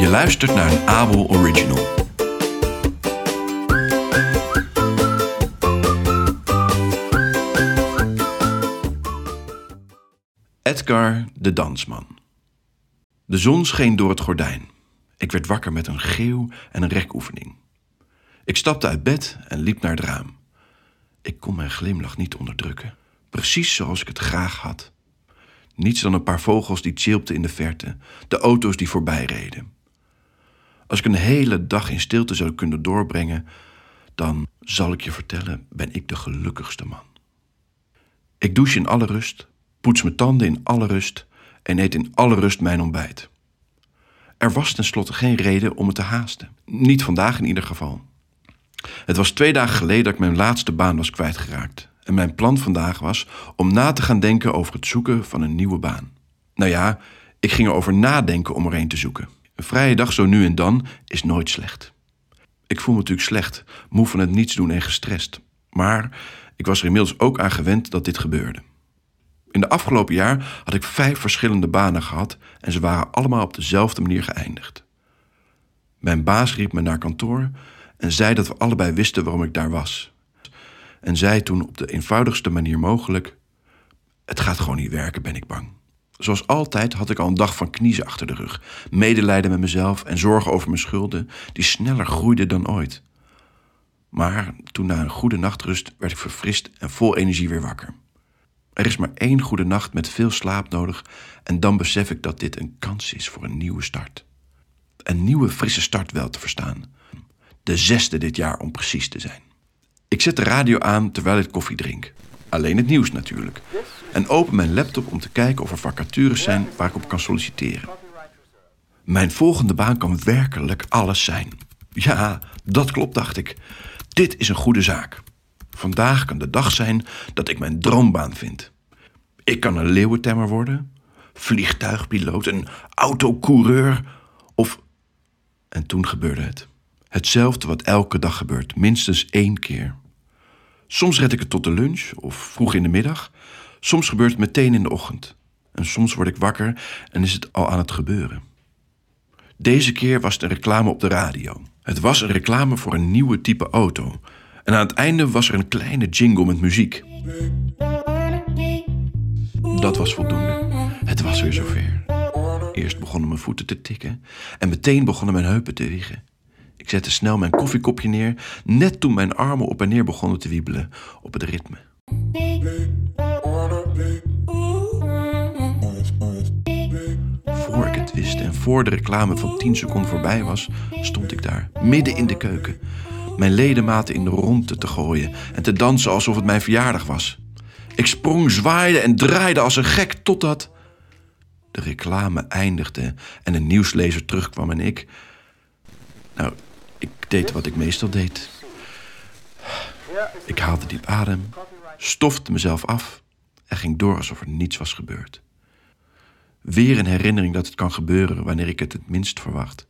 Je luistert naar een Abel Original. Edgar de Dansman. De zon scheen door het gordijn. Ik werd wakker met een geeuw en een rekoefening. Ik stapte uit bed en liep naar het raam. Ik kon mijn glimlach niet onderdrukken. Precies zoals ik het graag had. Niets dan een paar vogels die tjilpten in de verte. De auto's die voorbij reden. Als ik een hele dag in stilte zou kunnen doorbrengen, dan, zal ik je vertellen, ben ik de gelukkigste man. Ik douche in alle rust, poets mijn tanden in alle rust en eet in alle rust mijn ontbijt. Er was tenslotte geen reden om het te haasten. Niet vandaag in ieder geval. Het was 2 dagen geleden dat ik mijn laatste baan was kwijtgeraakt. En mijn plan vandaag was om na te gaan denken over het zoeken van een nieuwe baan. Nou ja, ik ging erover nadenken om er een te zoeken. Een vrije dag zo nu en dan is nooit slecht. Ik voel me natuurlijk slecht, moe van het niets doen en gestrest. Maar ik was er inmiddels ook aan gewend dat dit gebeurde. In de afgelopen jaar had ik 5 verschillende banen gehad en ze waren allemaal op dezelfde manier geëindigd. Mijn baas riep me naar kantoor en zei dat we allebei wisten waarom ik daar was. En zei toen op de eenvoudigste manier mogelijk: het gaat gewoon niet werken, ben ik bang. Zoals altijd had ik al een dag van kniezen achter de rug. Medelijden met mezelf en zorgen over mijn schulden, die sneller groeiden dan ooit. Maar toen na een goede nachtrust werd ik verfrist en vol energie weer wakker. Er is maar 1 goede nacht met veel slaap nodig en dan besef ik dat dit een kans is voor een nieuwe start. Een nieuwe frisse start wel te verstaan. De 6e dit jaar om precies te zijn. Ik zet de radio aan terwijl ik koffie drink. Alleen het nieuws natuurlijk. En open mijn laptop om te kijken of er vacatures zijn waar ik op kan solliciteren. Mijn volgende baan kan werkelijk alles zijn. Ja, dat klopt, dacht ik. Dit is een goede zaak. Vandaag kan de dag zijn dat ik mijn droombaan vind. Ik kan een leeuwentemmer worden, vliegtuigpiloot, een autocoureur of... En toen gebeurde het. Hetzelfde wat elke dag gebeurt, minstens 1 keer. Soms red ik het tot de lunch of vroeg in de middag. Soms gebeurt het meteen in de ochtend. En soms word ik wakker en is het al aan het gebeuren. Deze keer was het een reclame op de radio. Het was een reclame voor een nieuwe type auto. En aan het einde was er een kleine jingle met muziek. Dat was voldoende. Het was weer zover. Eerst begonnen mijn voeten te tikken en meteen begonnen mijn heupen te wiegelen. Ik zette snel mijn koffiekopje neer, net toen mijn armen op en neer begonnen te wiebelen op het ritme. Voor ik het wist en voor de reclame van 10 seconden voorbij was, stond ik daar, midden in de keuken. Mijn ledematen in de rondte te gooien en te dansen alsof het mijn verjaardag was. Ik sprong, zwaaide en draaide als een gek totdat de reclame eindigde en een nieuwslezer terugkwam en ik deed wat ik meestal deed. Ik haalde diep adem, stofte mezelf af en ging door alsof er niets was gebeurd. Weer een herinnering dat het kan gebeuren wanneer ik het minst verwacht.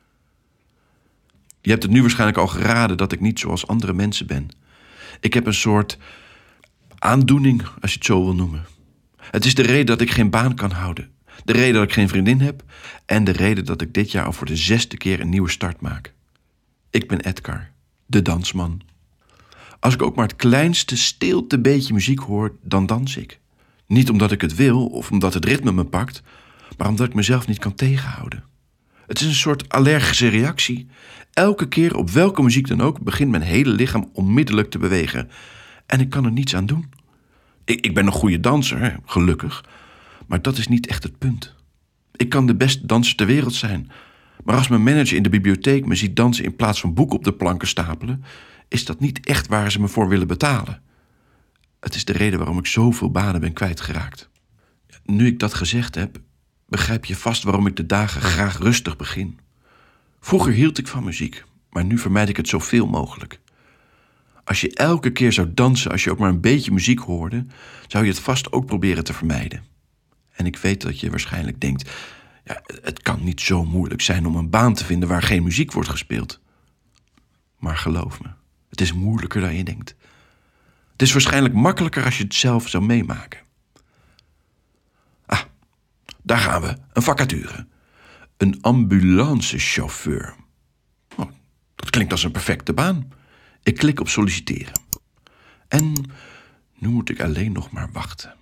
Je hebt het nu waarschijnlijk al geraden dat ik niet zoals andere mensen ben. Ik heb een soort aandoening, als je het zo wil noemen. Het is de reden dat ik geen baan kan houden. De reden dat ik geen vriendin heb. En de reden dat ik dit jaar al voor de 6e keer een nieuwe start maak. Ik ben Edgar, de dansman. Als ik ook maar het kleinste stilte beetje muziek hoor, dan dans ik. Niet omdat ik het wil of omdat het ritme me pakt, maar omdat ik mezelf niet kan tegenhouden. Het is een soort allergische reactie. Elke keer, op welke muziek dan ook, begint mijn hele lichaam onmiddellijk te bewegen. En ik kan er niets aan doen. Ik ben een goede danser, gelukkig. Maar dat is niet echt het punt. Ik kan de beste danser ter wereld zijn. Maar als mijn manager in de bibliotheek me ziet dansen in plaats van boeken op de planken stapelen, is dat niet echt waar ze me voor willen betalen. Het is de reden waarom ik zoveel banen ben kwijtgeraakt. Nu ik dat gezegd heb, begrijp je vast waarom ik de dagen graag rustig begin. Vroeger hield ik van muziek, maar nu vermijd ik het zoveel mogelijk. Als je elke keer zou dansen als je ook maar een beetje muziek hoorde, zou je het vast ook proberen te vermijden. En ik weet dat je waarschijnlijk denkt, ja, het kan niet zo moeilijk zijn om een baan te vinden waar geen muziek wordt gespeeld. Maar geloof me, het is moeilijker dan je denkt. Het is waarschijnlijk makkelijker als je het zelf zou meemaken. Daar gaan we, een vacature. Een ambulancechauffeur. Oh, dat klinkt als een perfecte baan. Ik klik op solliciteren. En nu moet ik alleen nog maar wachten.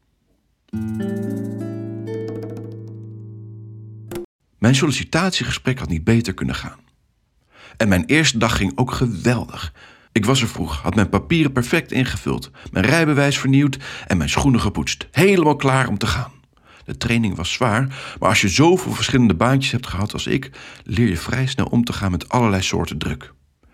Mijn sollicitatiegesprek had niet beter kunnen gaan. En mijn eerste dag ging ook geweldig. Ik was er vroeg, had mijn papieren perfect ingevuld, mijn rijbewijs vernieuwd en mijn schoenen gepoetst. Helemaal klaar om te gaan. De training was zwaar, maar als je zoveel verschillende baantjes hebt gehad als ik, leer je vrij snel om te gaan met allerlei soorten druk.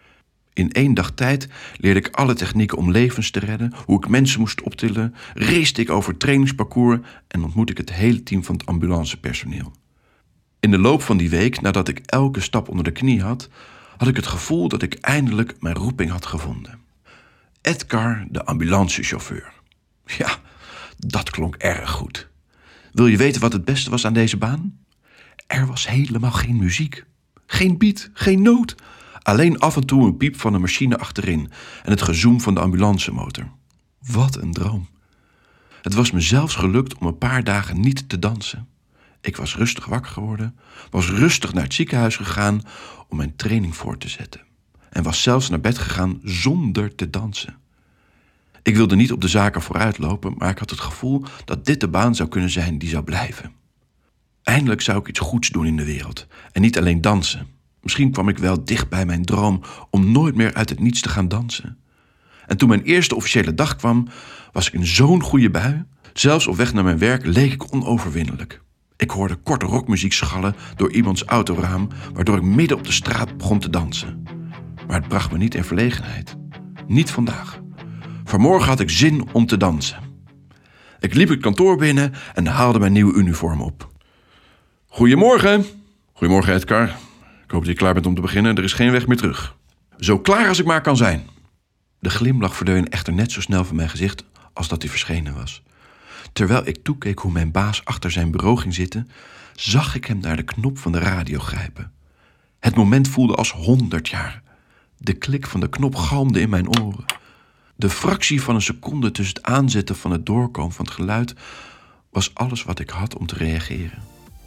In 1 dag tijd leerde ik alle technieken om levens te redden, hoe ik mensen moest optillen, race ik over het trainingsparcours en ontmoette ik het hele team van het ambulancepersoneel. In de loop van die week, nadat ik elke stap onder de knie had ik het gevoel dat ik eindelijk mijn roeping had gevonden. Edgar, de ambulancechauffeur. Ja, dat klonk erg goed. Wil je weten wat het beste was aan deze baan? Er was helemaal geen muziek. Geen beat, geen noot. Alleen af en toe een piep van een machine achterin en het gezoem van de ambulancemotor. Wat een droom. Het was me zelfs gelukt om een paar dagen niet te dansen. Ik was rustig wakker geworden, was rustig naar het ziekenhuis gegaan om mijn training voort te zetten. En was zelfs naar bed gegaan zonder te dansen. Ik wilde niet op de zaken vooruitlopen, maar ik had het gevoel dat dit de baan zou kunnen zijn die zou blijven. Eindelijk zou ik iets goeds doen in de wereld en niet alleen dansen. Misschien kwam ik wel dicht bij mijn droom om nooit meer uit het niets te gaan dansen. En toen mijn eerste officiële dag kwam, was ik in zo'n goede bui. Zelfs op weg naar mijn werk leek ik onoverwinnelijk. Ik hoorde korte rockmuziek schallen door iemands autoraam, waardoor ik midden op de straat begon te dansen. Maar het bracht me niet in verlegenheid. Niet vandaag. Vanmorgen had ik zin om te dansen. Ik liep het kantoor binnen en haalde mijn nieuwe uniform op. Goedemorgen. Goedemorgen, Edgar. Ik hoop dat je klaar bent om te beginnen. Er is geen weg meer terug. Zo klaar als ik maar kan zijn. De glimlach verdween echter net zo snel van mijn gezicht als dat hij verschenen was. Terwijl ik toekeek hoe mijn baas achter zijn bureau ging zitten, zag ik hem naar de knop van de radio grijpen. Het moment voelde als 100 jaar. De klik van de knop galmde in mijn oren. De fractie van een seconde tussen het aanzetten van het doorkomen van het geluid was alles wat ik had om te reageren.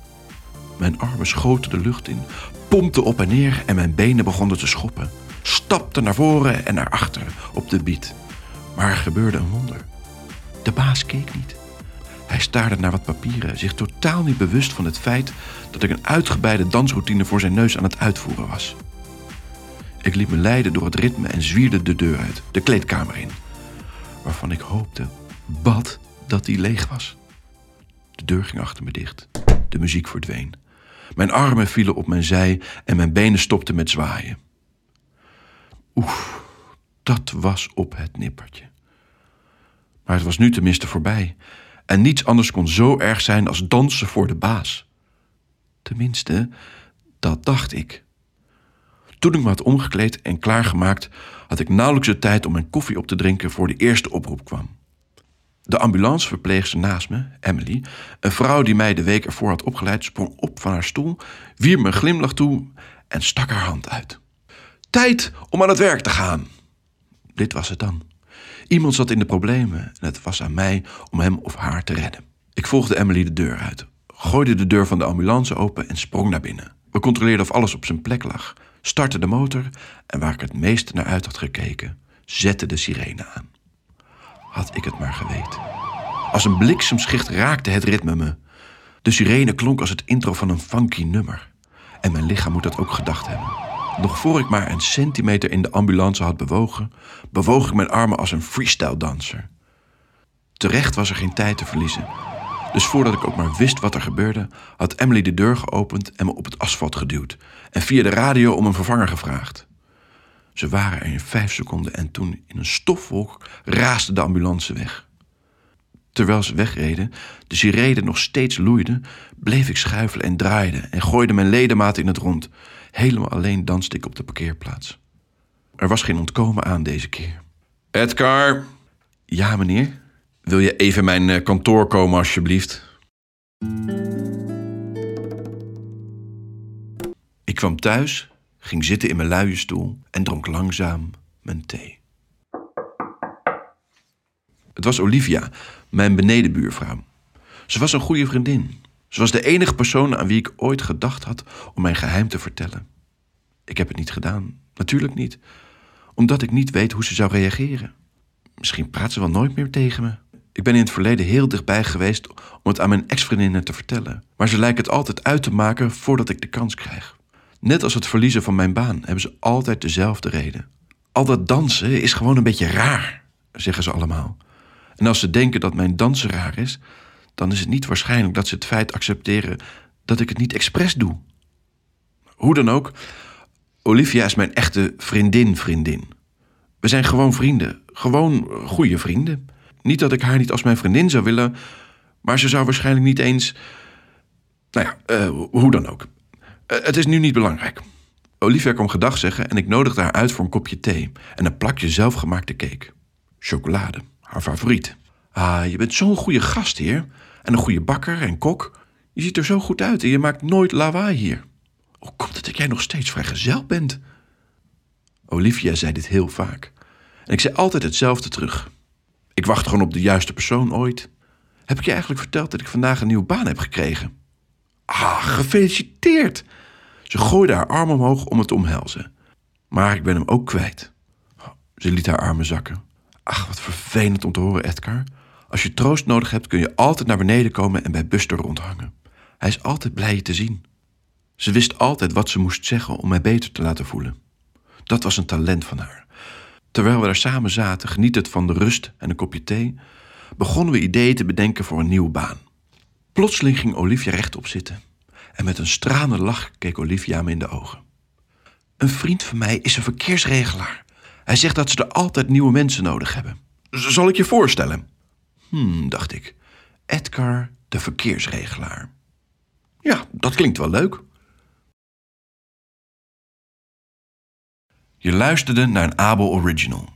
Mijn armen schoten de lucht in, pompten op en neer en mijn benen begonnen te schoppen. Stapten naar voren en naar achter op de beat. Maar er gebeurde een wonder. De baas keek niet. Hij staarde naar wat papieren, zich totaal niet bewust van het feit dat ik een uitgebreide dansroutine voor zijn neus aan het uitvoeren was. Ik liet me leiden door het ritme en zwierde de deur uit, de kleedkamer in, waarvan ik hoopte, bad, dat die leeg was. De deur ging achter me dicht. De muziek verdween. Mijn armen vielen op mijn zij en mijn benen stopten met zwaaien. Oef, dat was op het nippertje. Maar het was nu tenminste voorbij. En niets anders kon zo erg zijn als dansen voor de baas. Tenminste, dat dacht ik. Toen ik me had omgekleed en klaargemaakt, had ik nauwelijks de tijd om mijn koffie op te drinken voor de eerste oproep kwam. De ambulanceverpleegster naast me, Emily, een vrouw die mij de week ervoor had opgeleid, sprong op van haar stoel, wierp me een glimlach toe en stak haar hand uit. Tijd om aan het werk te gaan. Dit was het dan. Iemand zat in de problemen en het was aan mij om hem of haar te redden. Ik volgde Emily de deur uit, gooide de deur van de ambulance open en sprong naar binnen. We controleerden of alles op zijn plek lag, startte de motor en waar ik het meeste naar uit had gekeken, zette de sirene aan. Had ik het maar geweten. Als een bliksemschicht raakte het ritme me. De sirene klonk als het intro van een funky nummer. En mijn lichaam moet dat ook gedacht hebben. Nog voor ik maar een centimeter in de ambulance had bewoog ik mijn armen als een freestyle-danser. Terecht was er geen tijd te verliezen. Dus voordat ik ook maar wist wat er gebeurde, had Emily de deur geopend en me op het asfalt geduwd. En via de radio om een vervanger gevraagd. Ze waren er in 5 seconden en toen in een stofwolk raasde de ambulance weg. Terwijl ze wegreden, de sirene nog steeds loeide, bleef ik schuifelen en draaide en gooide mijn ledematen in het rond. Helemaal alleen danste ik op de parkeerplaats. Er was geen ontkomen aan deze keer. Edgar? Ja, meneer? Wil je even mijn kantoor komen, alsjeblieft? Ik kwam thuis, ging zitten in mijn luie stoel en dronk langzaam mijn thee. Het was Olivia, mijn benedenbuurvrouw. Ze was een goede vriendin. Ze was de enige persoon aan wie ik ooit gedacht had om mijn geheim te vertellen. Ik heb het niet gedaan, natuurlijk niet, omdat ik niet weet hoe ze zou reageren. Misschien praat ze wel nooit meer tegen me. Ik ben in het verleden heel dichtbij geweest om het aan mijn ex-vriendinnen te vertellen, maar ze lijken het altijd uit te maken voordat ik de kans krijg. Net als het verliezen van mijn baan hebben ze altijd dezelfde reden. Al dat dansen is gewoon een beetje raar, zeggen ze allemaal. En als ze denken dat mijn dansen raar is, dan is het niet waarschijnlijk dat ze het feit accepteren dat ik het niet expres doe. Hoe dan ook, Olivia is mijn echte vriendin. We zijn gewoon vrienden, gewoon goede vrienden. Niet dat ik haar niet als mijn vriendin zou willen, maar ze zou waarschijnlijk niet eens... hoe dan ook. Het is nu niet belangrijk. Olivia kwam gedag zeggen en ik nodigde haar uit voor een kopje thee en een plakje zelfgemaakte cake. Chocolade, haar favoriet. Ah, je bent zo'n goede gastheer en een goede bakker en kok. Je ziet er zo goed uit en je maakt nooit lawaai hier. Hoe komt het dat jij nog steeds vrijgezel bent? Olivia zei dit heel vaak. En ik zei altijd hetzelfde terug. Ik wacht gewoon op de juiste persoon ooit. Heb ik je eigenlijk verteld dat ik vandaag een nieuwe baan heb gekregen? Ah, gefeliciteerd! Ze gooide haar arm omhoog om het te omhelzen. Maar ik ben hem ook kwijt. Ze liet haar armen zakken. Ach, wat vervelend om te horen, Edgar. Als je troost nodig hebt, kun je altijd naar beneden komen en bij Buster rondhangen. Hij is altijd blij je te zien. Ze wist altijd wat ze moest zeggen om mij beter te laten voelen. Dat was een talent van haar. Terwijl we daar samen zaten, genietend van de rust en een kopje thee, begonnen we ideeën te bedenken voor een nieuwe baan. Plotseling ging Olivia rechtop zitten. En met een stralende lach keek Olivia me in de ogen. Een vriend van mij is een verkeersregelaar. Hij zegt dat ze er altijd nieuwe mensen nodig hebben. Zal ik je voorstellen? Dacht ik. Edgar, de verkeersregelaar. Ja, dat klinkt wel leuk. Je luisterde naar een Abel Original.